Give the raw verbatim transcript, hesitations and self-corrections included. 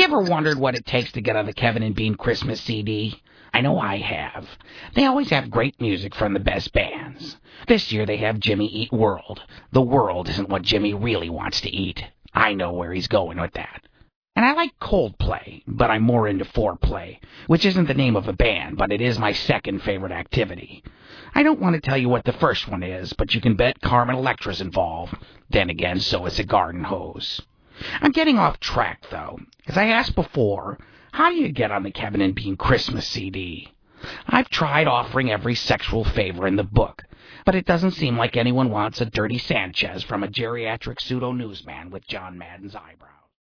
you ever wondered what it takes to get on the Kevin and Bean Christmas C D? I know I have. They always have great music from the best bands. This year they have Jimmy Eat World. The world isn't what Jimmy really wants to eat. I know where he's going with that. And I like Coldplay, but I'm more into foreplay, which isn't the name of a band, but it is my second favorite activity. I don't want to tell you what the first one is, but you can bet Carmen Electra's involved. Then again, so is a garden hose. I'm getting off track, though. As I asked before, how do you get on the Kevin and Bean Christmas C D? I've tried offering every sexual favor in the book, but it doesn't seem like anyone wants a dirty Sanchez from a geriatric pseudo-newsman with John Madden's eyebrows.